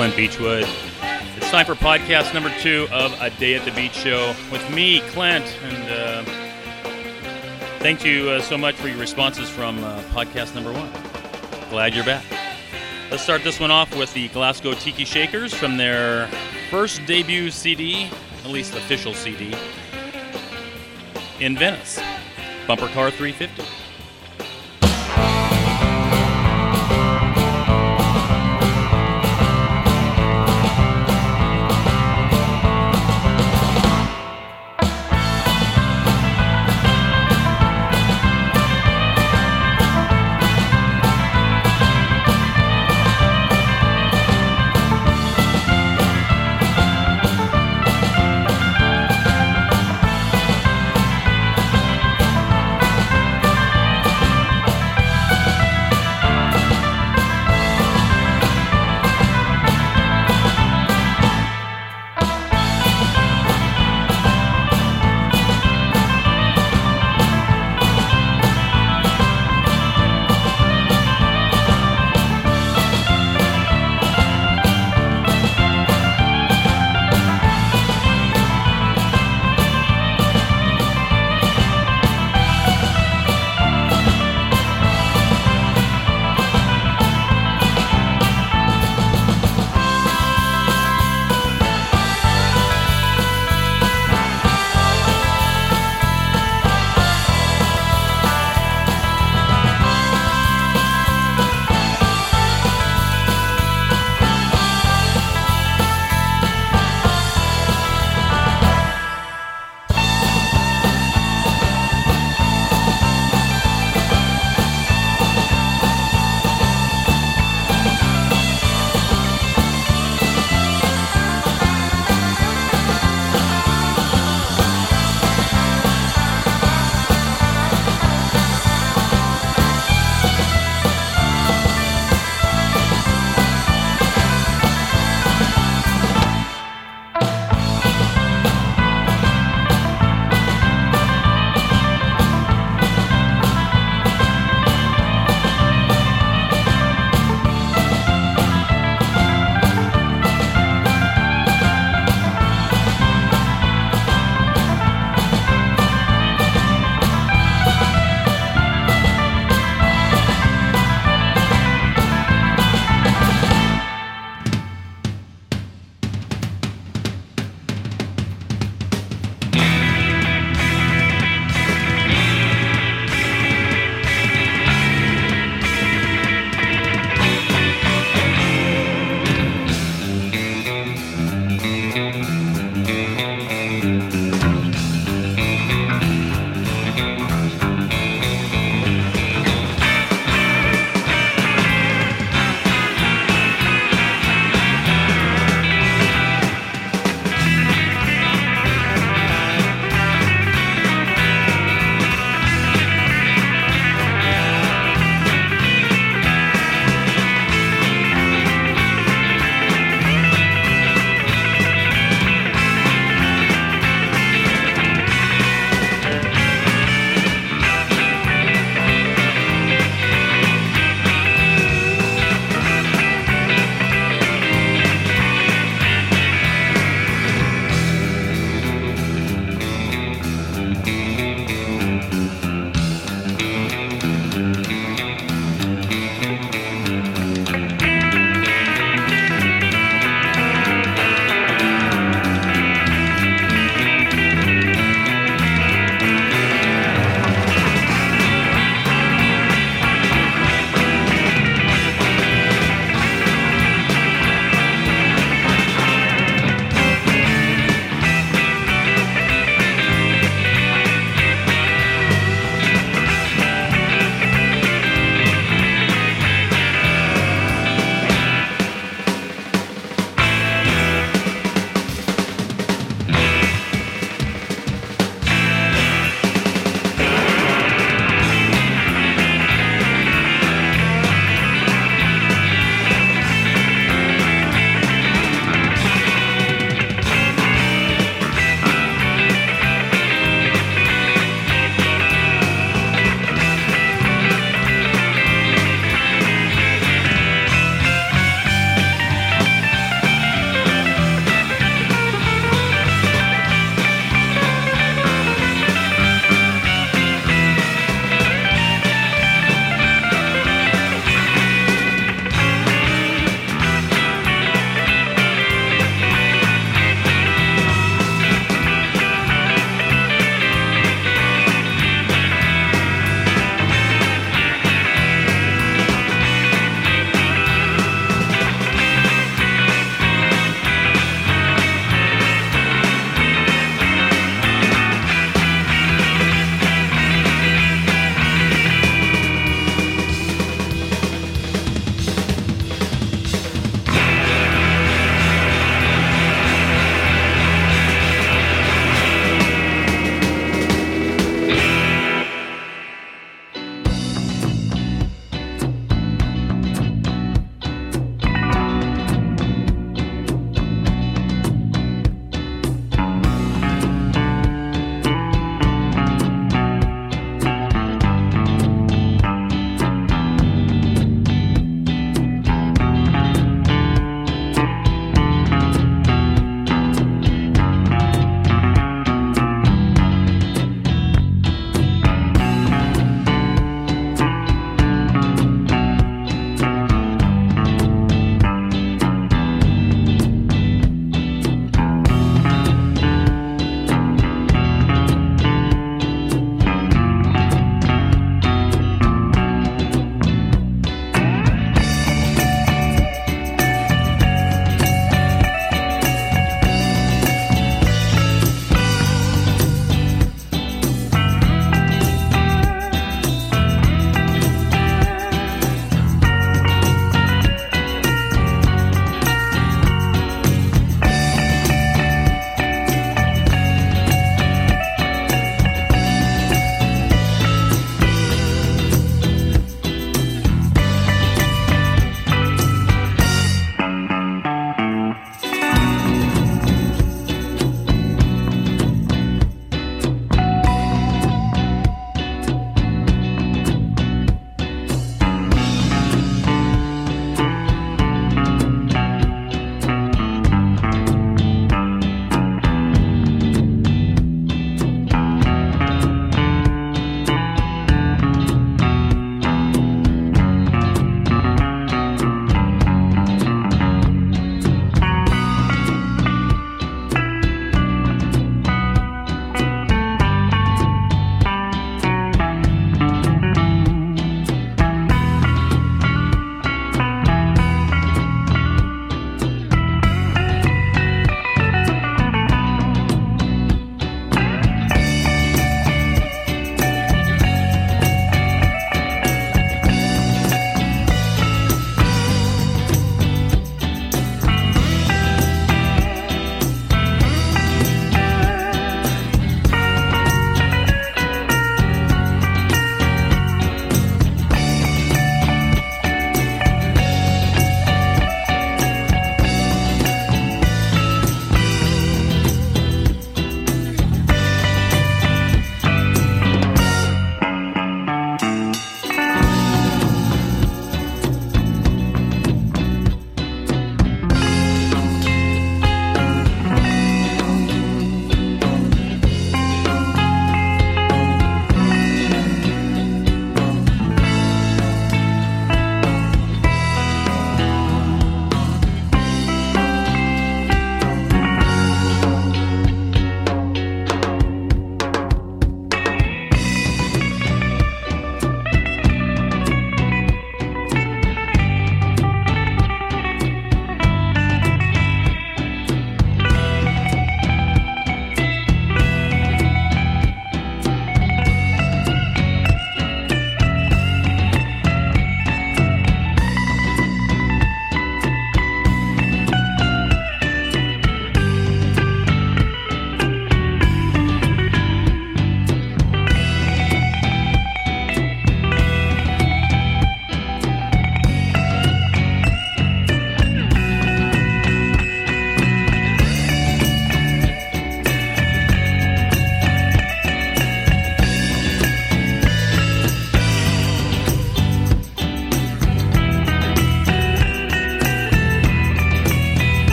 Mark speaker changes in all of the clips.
Speaker 1: Clint Beechwood. It's time for podcast number 2 of A Day at the Beach Show with me, Clint. And thank you so much for your responses from podcast number 1. Glad you're back. Let's start this one off with the Glasgow Tiki Shakers from their first debut CD, at least official CD, in Venice. Bumper Car 350.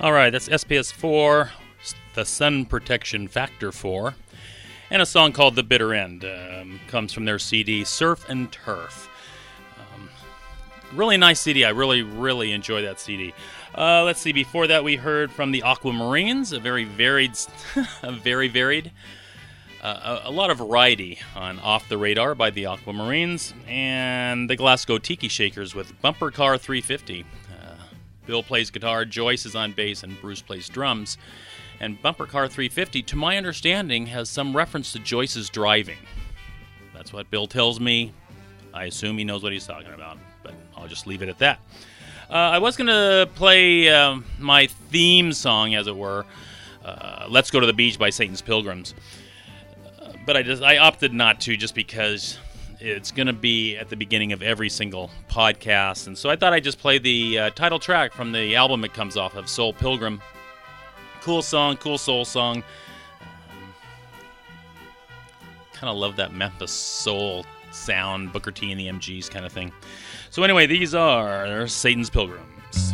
Speaker 1: All right, that's SPS 4, the Sun Protection Factor 4, and a song called The Bitter End. Comes from their CD, Surf and Turf. Really nice CD. I really enjoy that CD. Let's see, before that we heard from the Aquamarines, a very varied, a lot of variety on Off the Radar by the Aquamarines, and the Glasgow Tiki Shakers with Bumper Car 350. Bill plays guitar, Joyce is on bass, and Bruce plays drums. And Bumper Car 350, to my understanding, has some reference to Joyce's driving. That's what Bill tells me. I assume he knows what he's talking about, but I'll just leave it at that. I was going to play my theme song, as it were, Let's Go to the Beach by Satan's Pilgrims. But I opted not to, just because it's going to be at the beginning of every single podcast. And so I thought I'd just play the title track from the album it comes off of, Soul Pilgrim. Cool song, cool soul song. Kind of love that Memphis soul sound, Booker T and the MGs kind of thing. So anyway, these are Satan's Pilgrims.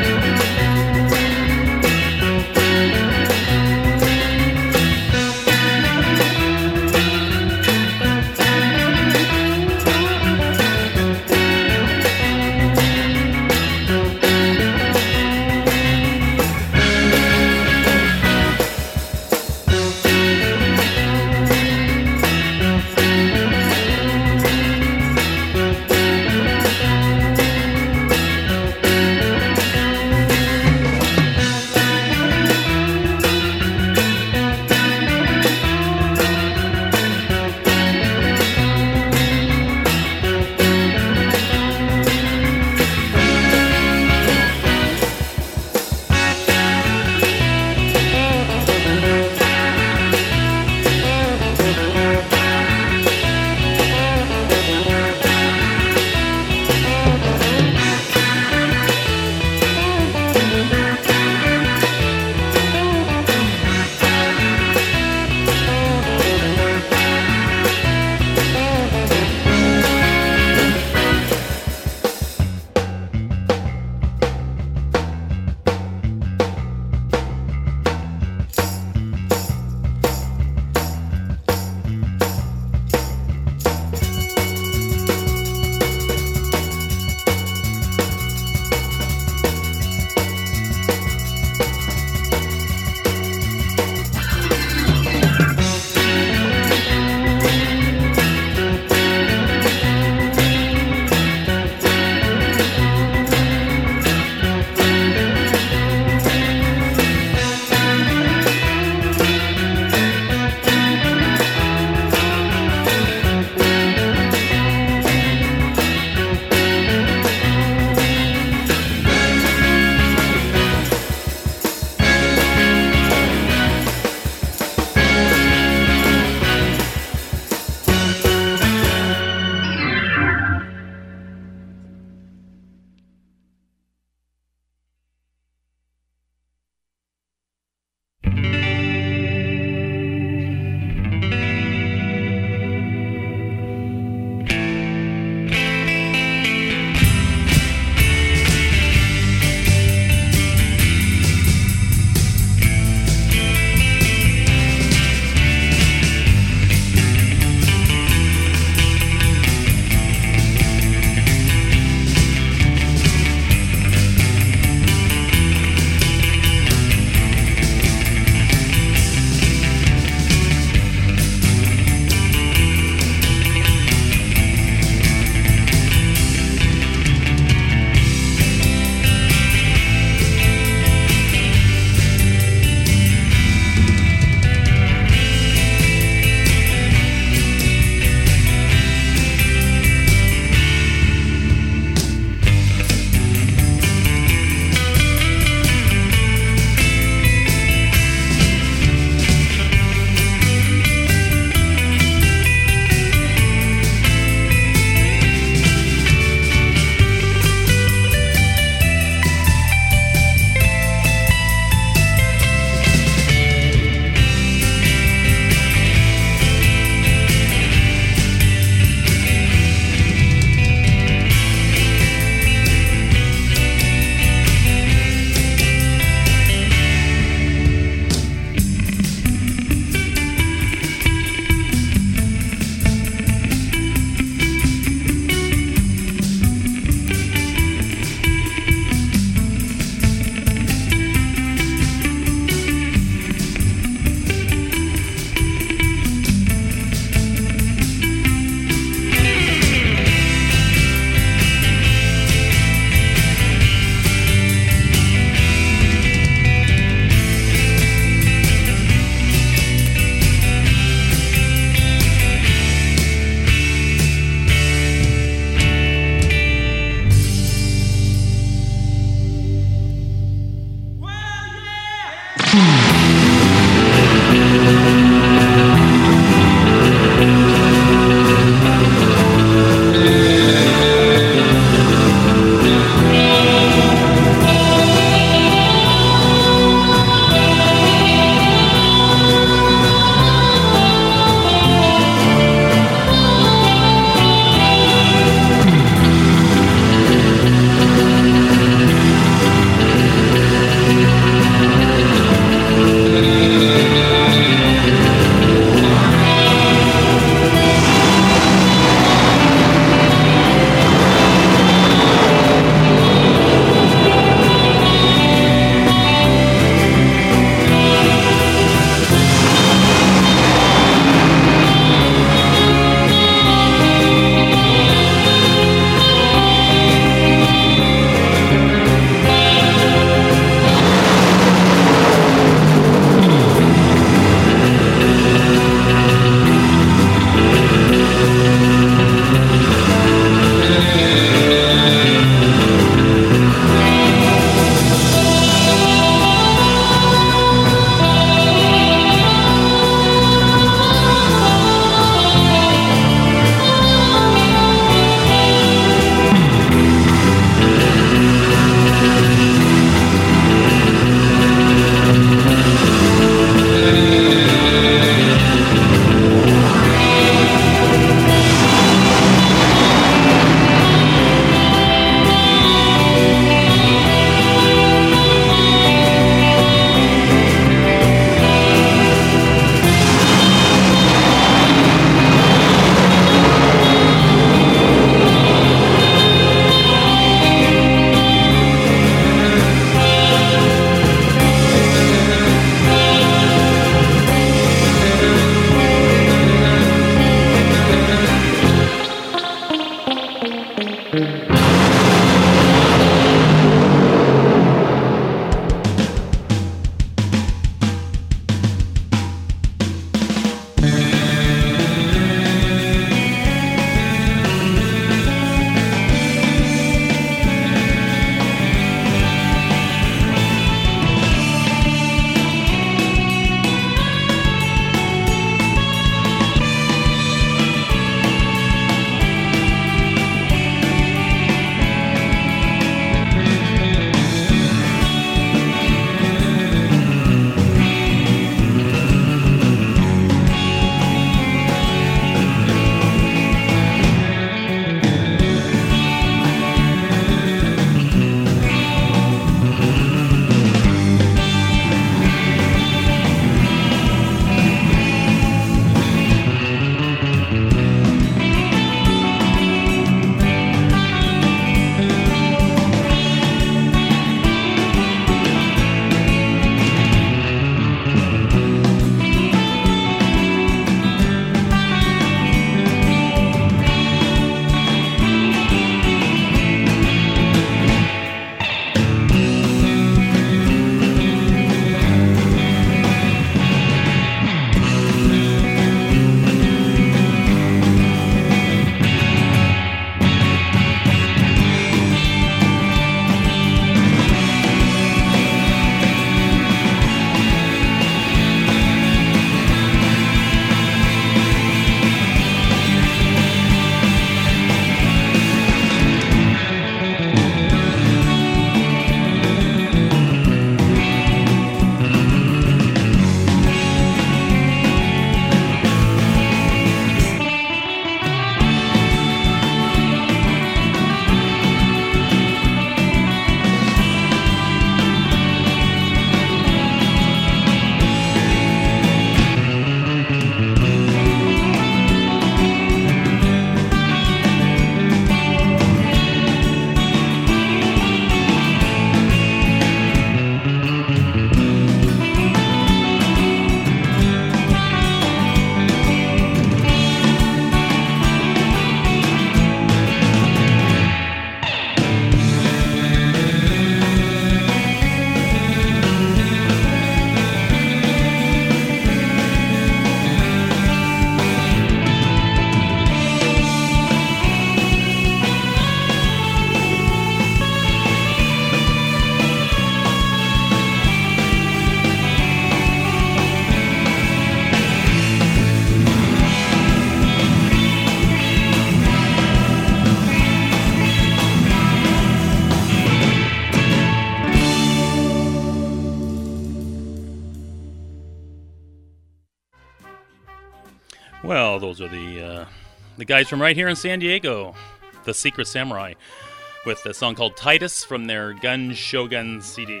Speaker 1: Those are the guys from right here in San Diego, the Secret Samurai, with a song called Titus from their Gun Shogun CD.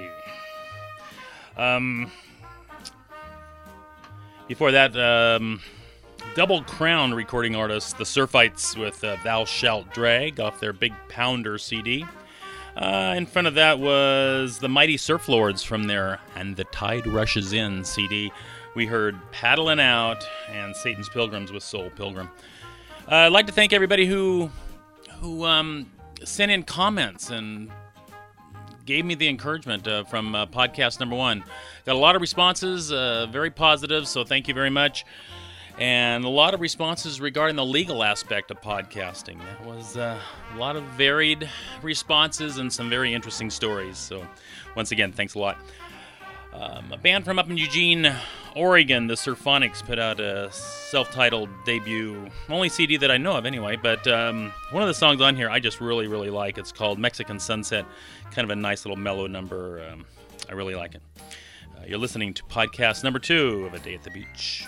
Speaker 1: Before that, Double Crown recording artists, the Surfites, with Thou Shalt Drag off their Big Pounder CD. In front of that was the Mighty Surf Lords from their And the Tide Rushes In CD. We heard Paddlin' Out and Satan's Pilgrims with Soul Pilgrim. I'd like to thank everybody who sent in comments and gave me the encouragement from podcast number 1. Got a lot of responses, very positive, so thank you very much. And a lot of responses regarding the legal aspect of podcasting. That was a lot of varied responses and some very interesting stories. So once again, thanks a lot. A band from up in Eugene, Oregon, the Surphonics, put out a self-titled debut, only CD that I know of anyway, but one of the songs on here I just really, really like. It's called Mexican Sunset, kind of a nice little mellow number. I really like it. You're listening to podcast number 2 of A Day at the Beach.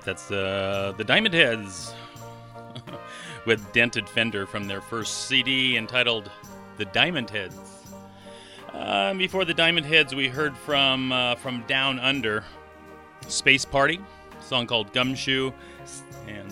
Speaker 1: That's the Diamond Heads with Dented Fender from their first CD entitled The Diamond Heads. Before the Diamond Heads, we heard from Down Under, Space Party, a song called Gumshoe, and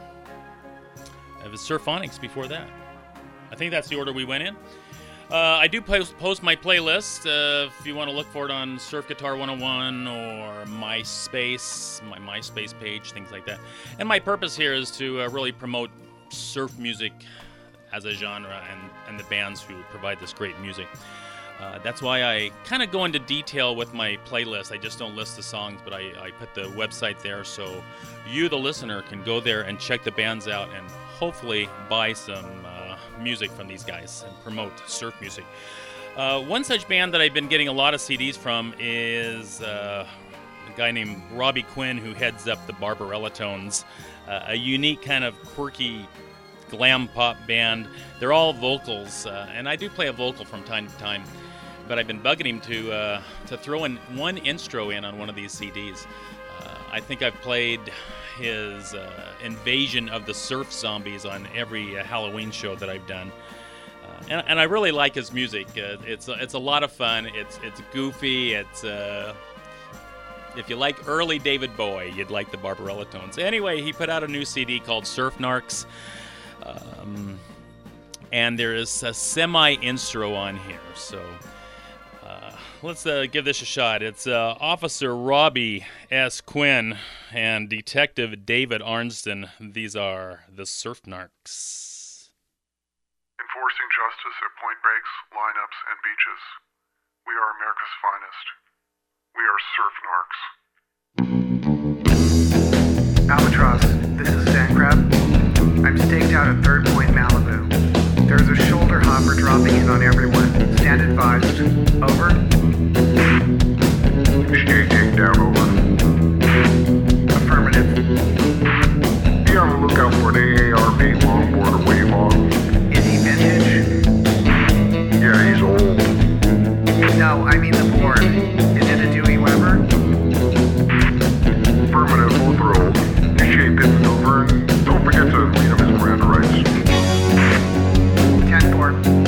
Speaker 1: it was Surfonics before that. I think that's the order we went in. I do post my playlist if you want to look for it on Surf Guitar 101 or MySpace, my MySpace page, things like that. And my purpose here is to really promote surf music as a genre and the bands who provide this great music. That's why I kind of go into detail with my playlist. I just don't list the songs, but I put the website there so you, the listener, can go there and check the bands out and hopefully buy some music from these guys and promote surf music. One such band that I've been getting a lot of CDs from is a guy named Robbie Quinn, who heads up the Barbarella Tones, a unique kind of quirky glam pop band. They're all vocals, and I do play a vocal from time to time, but I've been bugging him to throw in one intro in on one of these CDs. I think I've played his Invasion of the Surf Zombies on every Halloween show that I've done, and I really like his music. It's a lot of fun. It's goofy. It's if you like early David Bowie, you'd like the Barbarella Tones. Anyway, he put out a new CD called Surf Narcs, and there is a semi-intro on here, so let's give this a shot. It's Officer Robbie S. Quinn and Detective David Arnston. These are the Surf Narcs.
Speaker 2: Enforcing justice at point breaks, lineups, and beaches. We are America's finest. We are Surf Narcs.
Speaker 3: Albatross, this is Sandcrab. I'm staked out at Third Point, Malibu. There's a shoulder hopper dropping in on everyone. Stand advised. Over.
Speaker 2: Initiate takedown, over.
Speaker 3: Affirmative.
Speaker 2: Be on the lookout for an AARP longboard or wave log.
Speaker 3: Is he vintage?
Speaker 2: Yeah, he's old.
Speaker 3: No, I mean the board. Is it a Dewey Weber?
Speaker 2: Affirmative, both are old. Initiate bid maneuver, and don't forget to read him his Miranda rights.
Speaker 3: 10-4.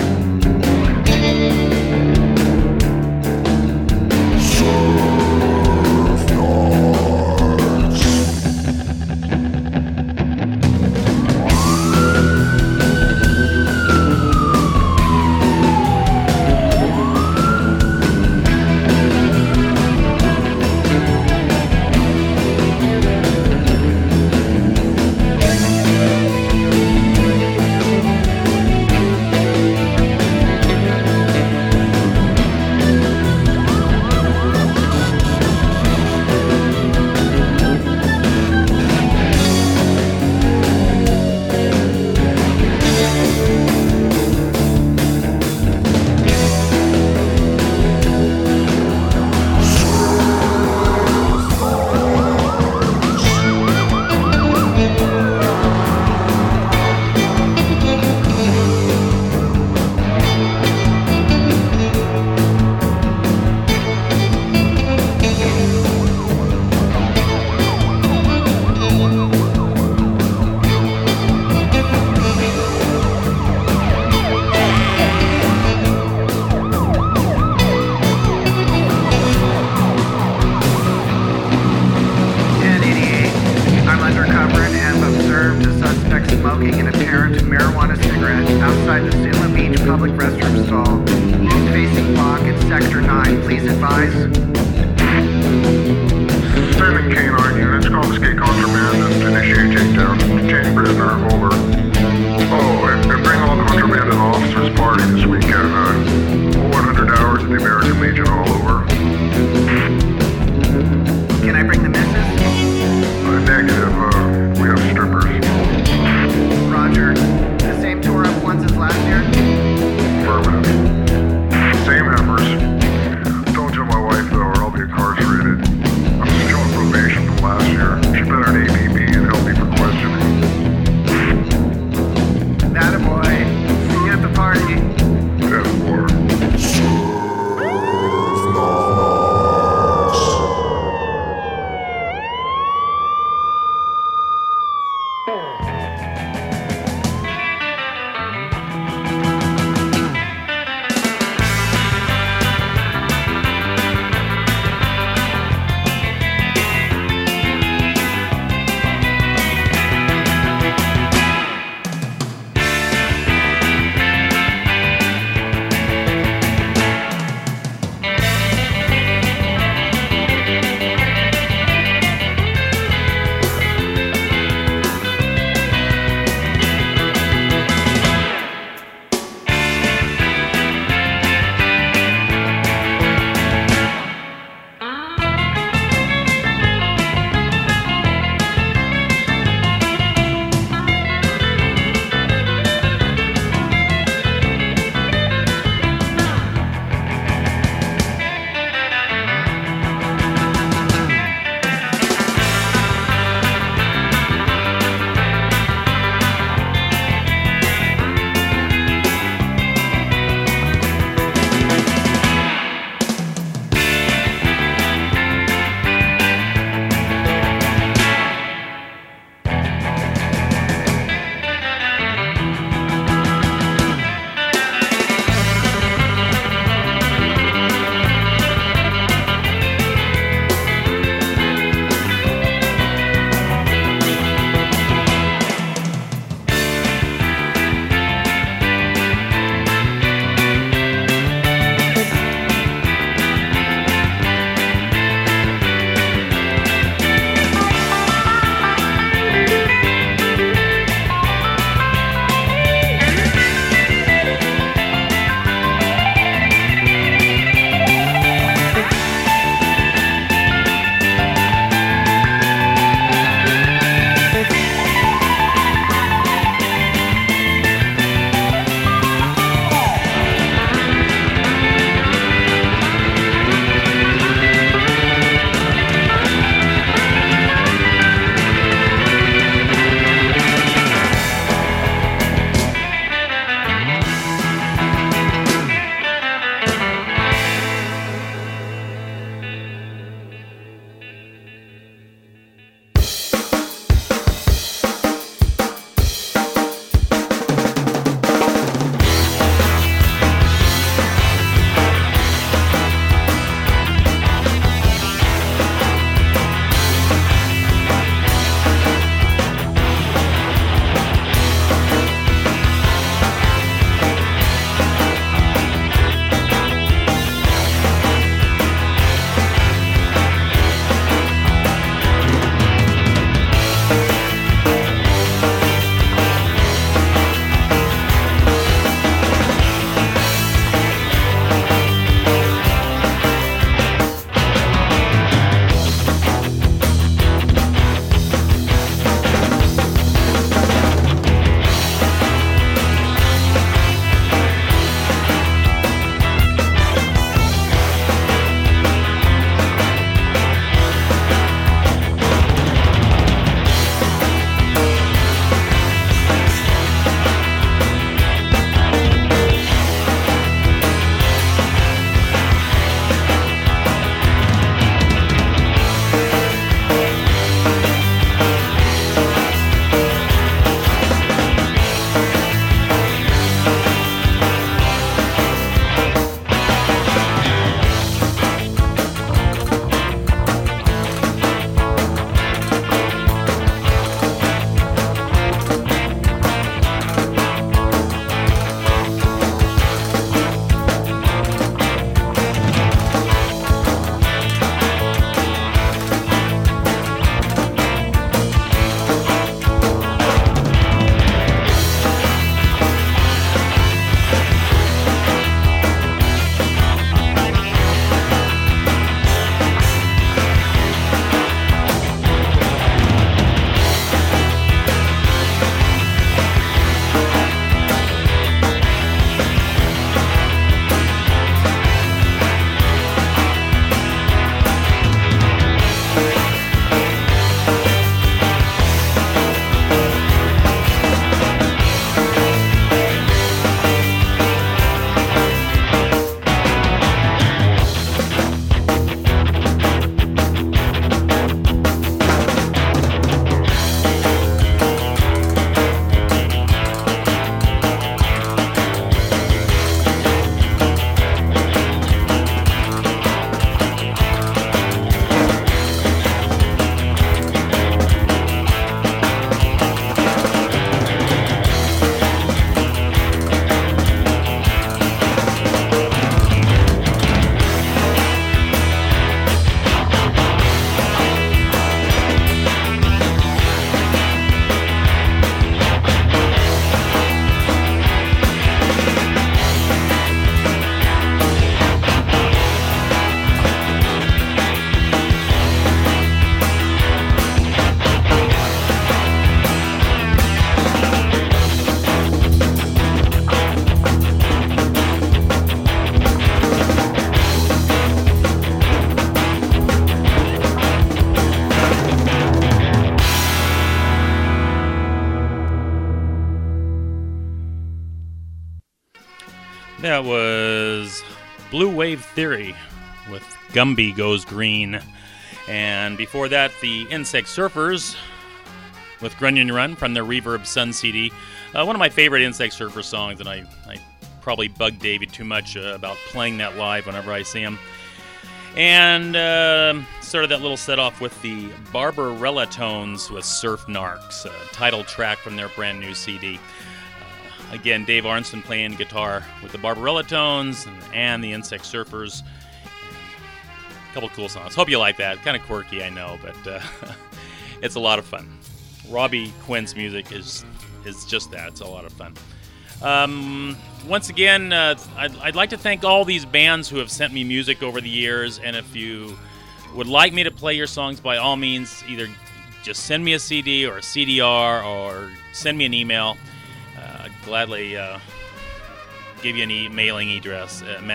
Speaker 1: That was Blue Wave Theory with Gumby Goes Green. And before that, the Insect Surfers with Grunion Run from their Reverb Sun CD. One of my favorite Insect Surfer songs, and I probably bug David too much about playing that live whenever I see him. And started that little set off with the Barbarella Tones with Surf Narcs, title track from their brand new CD. Again, Dave Arnson playing guitar with the Barbarella Tones and the Insect Surfers. A couple cool songs. Hope you like that. Kind of quirky, I know, but it's a lot of fun. Robbie Quinn's music is just that. It's a lot of fun. Once again, I'd like to thank all these bands who have sent me music over the years, and if you would like me to play your songs, by all means, either just send me a CD or a CDR or send me an email. I'd gladly give you an mailing address, and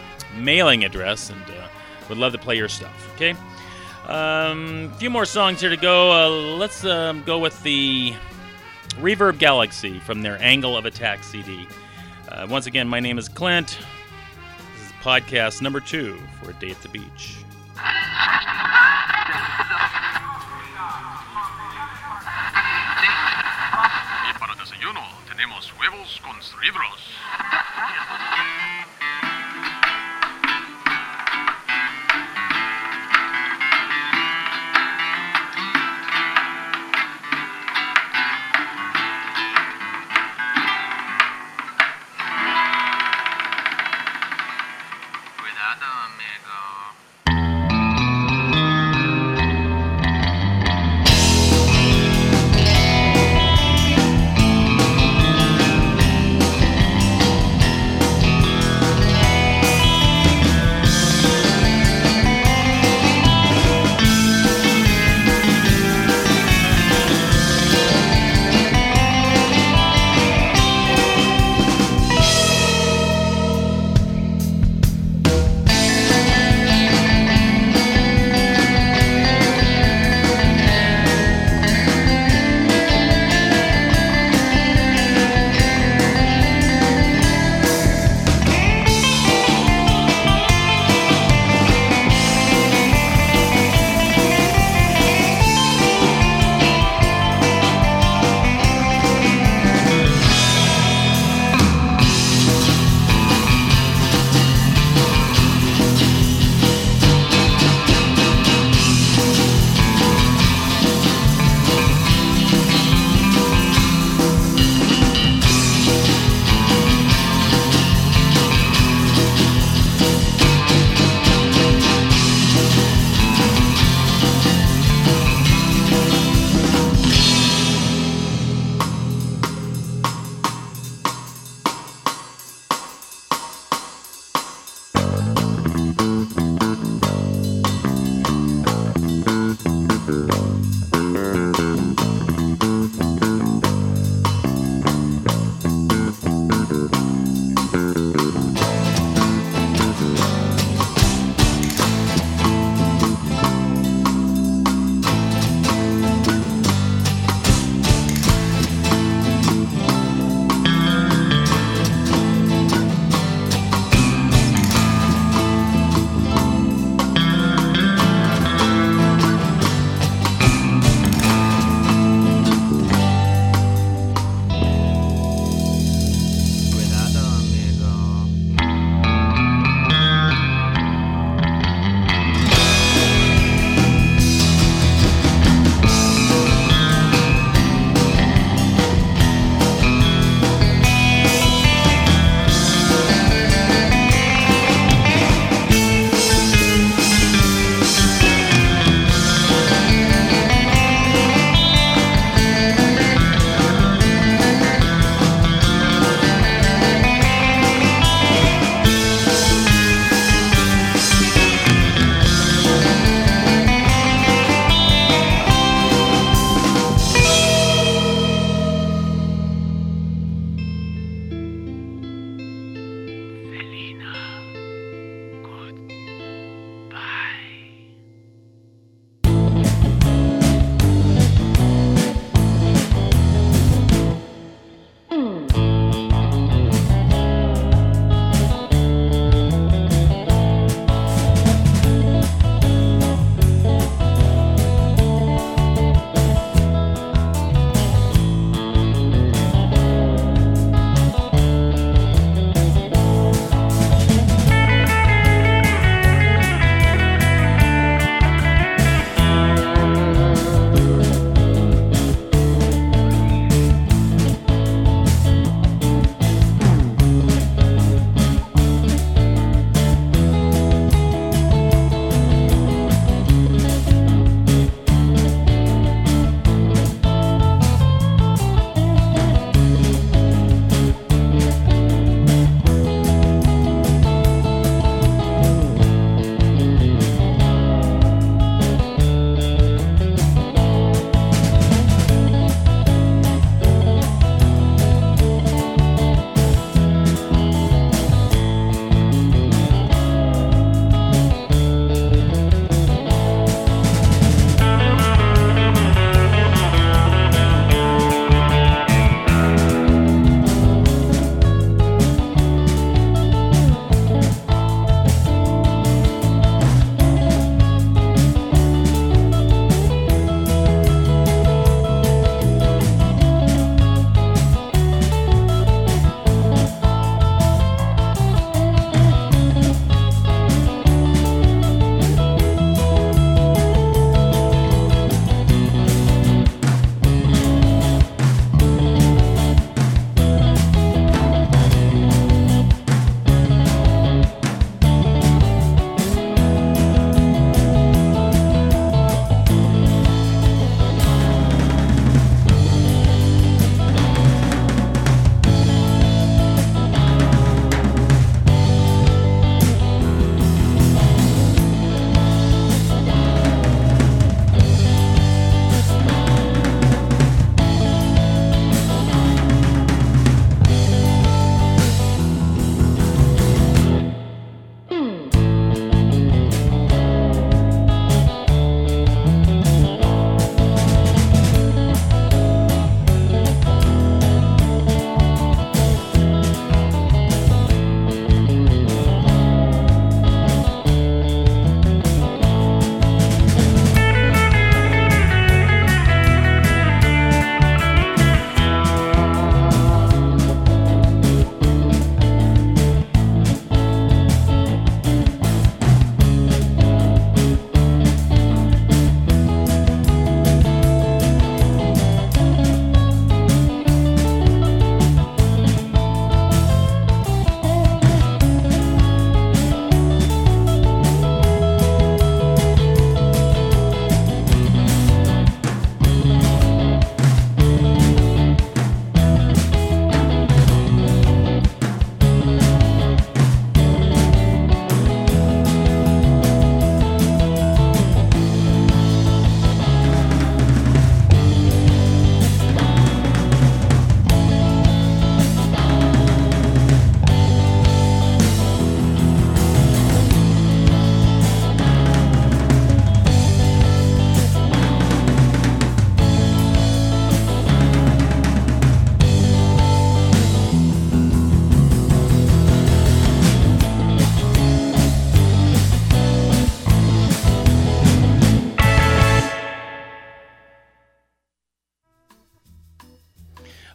Speaker 1: would love to play your stuff, okay? A few more songs here to go. Let's go with the Reverb Galaxy from their Angle of Attack CD. Once again, my name is Clint. This is podcast number 2 for A Day at the Beach.
Speaker 4: Y para desayuno tenemos huevos con cerebros.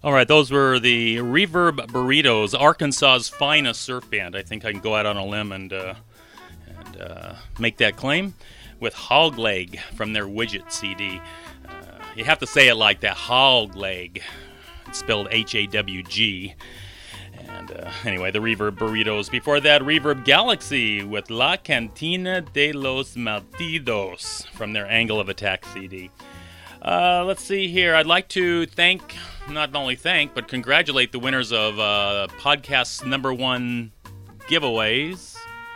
Speaker 1: All right, those were the Reverb Burritos, Arkansas's finest surf band. I think I can go out on a limb and make that claim, with Hog Leg from their Widget CD. You have to say it like that, Hog Leg. It's spelled H-A-W-G. And anyway, the Reverb Burritos. Before that, Reverb Galaxy with La Cantina de los Malditos from their Angle of Attack CD. Let's see here. I'd like to not only thank, but congratulate the winners of podcast number 1 giveaways.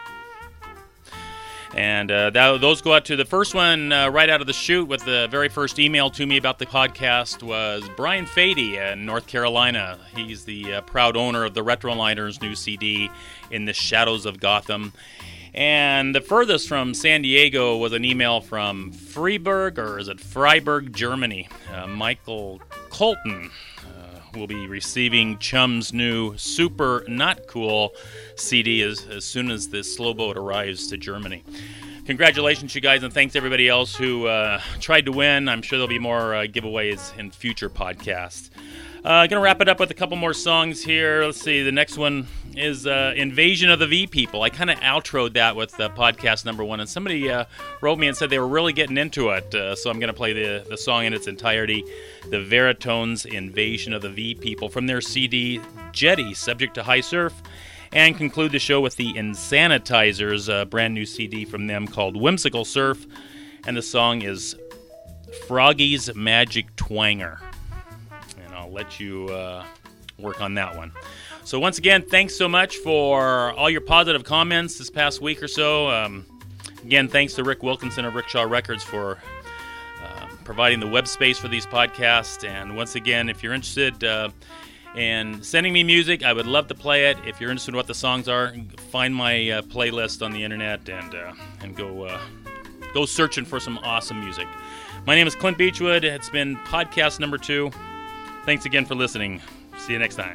Speaker 1: And those go out to the first one right out of the chute with the very first email to me about the podcast was Brian Fady in North Carolina. He's the proud owner of the Retroliners' new CD, In the Shadows of Gotham. And the furthest from San Diego was an email from Freiburg, Germany. Michael Colton will be receiving Chum's new Super Not Cool CD as soon as this slow boat arrives to Germany. Congratulations, you guys, and thanks everybody else who tried to win. I'm sure there'll be more giveaways in future podcasts. Going to wrap it up with a couple more songs here. Let's see. The next one is Invasion of the V People. I kind of outroed that with podcast number 1, and somebody wrote me and said they were really getting into it. So I'm going to play the song in its entirety. The Veritones, Invasion of the V People, from their CD Jetty, Subject to High Surf. And conclude the show with the Insanitizers, brand new CD from them called Whimsical Surf. And the song is Froggy's Magic Twanger. I'll let you work on that one. So once again, thanks so much for all your positive comments this past week or so. Again, thanks to Rick Wilkinson of Rickshaw Records for providing the web space for these podcasts. And once again, if you're interested in sending me music, I would love to play it. If you're interested in what the songs are, find my playlist on the internet and go searching for some awesome music. My name is Clint Beechwood. It's been podcast number 2. Thanks again for listening. See you next time.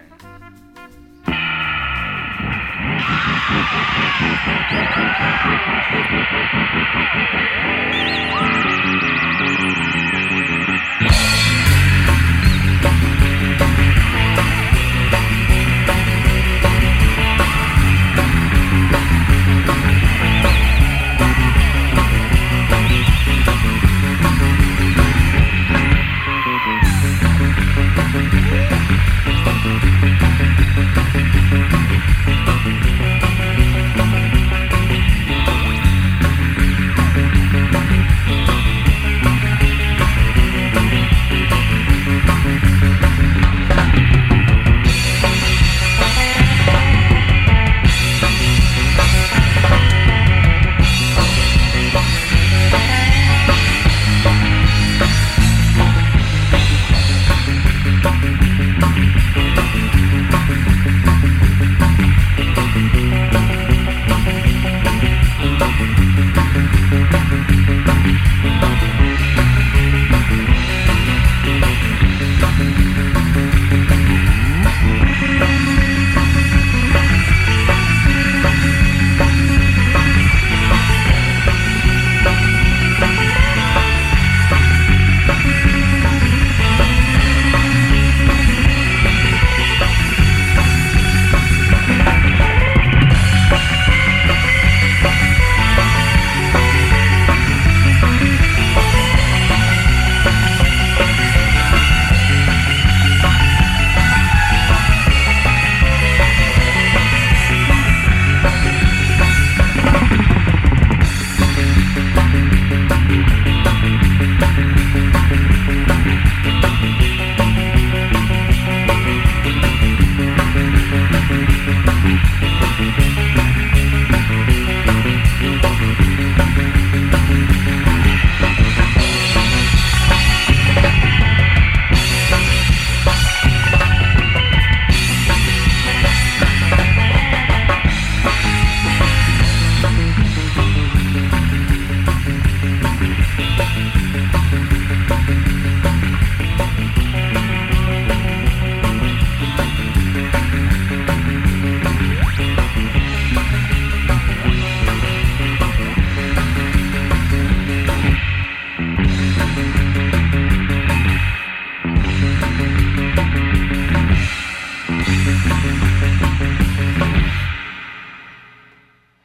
Speaker 3: Bye.